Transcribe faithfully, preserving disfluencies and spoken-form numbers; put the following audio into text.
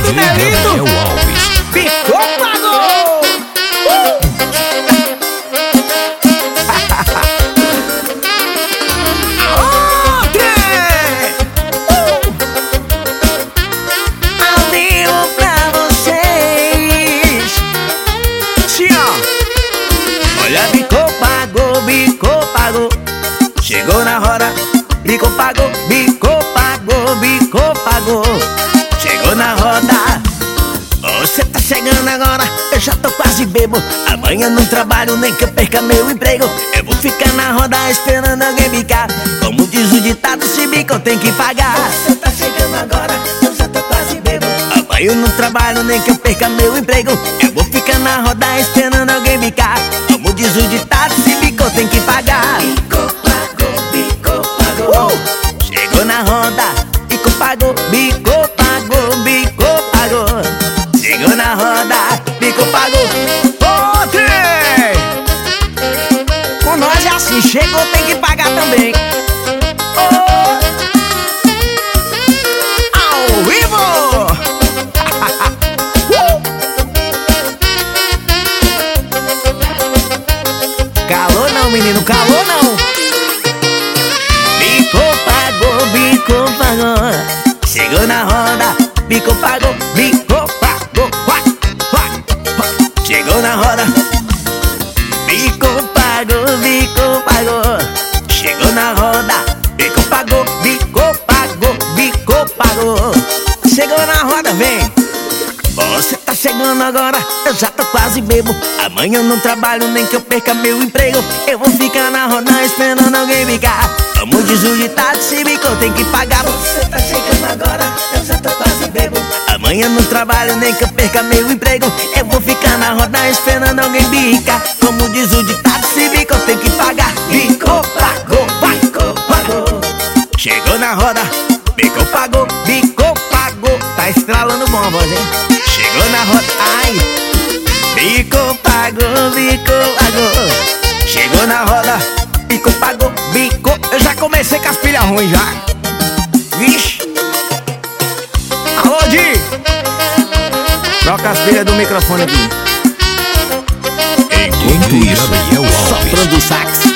D J Gabriel Alves. Ficou, pagou! Uh! Aô, trem! Uh! Ao vivo pra vocês. Sim, ó. Olha, bicou, pagou, bicou, pagou. Chegou na roda, bicou, pagou, bicou, pagou, bicou, pagou. Chegou na roda. Você tá chegando agora, eu já tô quase bebo. Amanhã não trabalho nem que eu perca meu emprego. Eu vou ficar na roda esperando alguém bicar. Como diz o ditado, se bico eu tenho que pagar. Você tá chegando agora, eu já tô quase bebo. Amanhã não trabalho nem que eu perca meu emprego. Eu vou ficar na roda esperando alguém bicar. Como diz o ditado, se bico eu tenho que pagar. Bico pagou, bico pagou. uh! Chegou na roda, bico pagou, bico pagou, bico pagou. Chegou na roda, bico pagou. Ô, trem! Com nós é assim, chegou, tem que pagar também. Oh! Ao vivo! uh! Calor não, menino, calor não. Bico pagou, bico pagou. Chegou na roda, bico pagou, bico pagou. Chegou na roda, bico pagou, bico pagou. Chegou na roda, bico pagou, bico pagou, bico pagou. Chegou na roda, vem. Você tá chegando agora, eu já tô quase bebo. Amanhã eu não trabalho nem que eu perca meu emprego. Eu vou ficar na roda esperando alguém bicar. Como diz o ditado, se bico tem que pagar. Você tá chegando agora, eu já tô quase bebo. Amanhã não trabalho nem que eu perca meu emprego. Eu vou ficar na roda esperando alguém bicar. Como diz o ditado, se bico tem que pagar. Bico pagou, bico pagou. Chegou na roda, bico pagou, bico pagou. Tá estralando bom a voz, hein? Chegou na roda, ai. Bico pagou, bico pagou. Chegou na roda, bico pagou, bico. Eu já comecei com as pilhas ruins já. Vixe. Alô, Di. Troca as pilhas do microfone aqui. Enquanto isso, soprando o sax.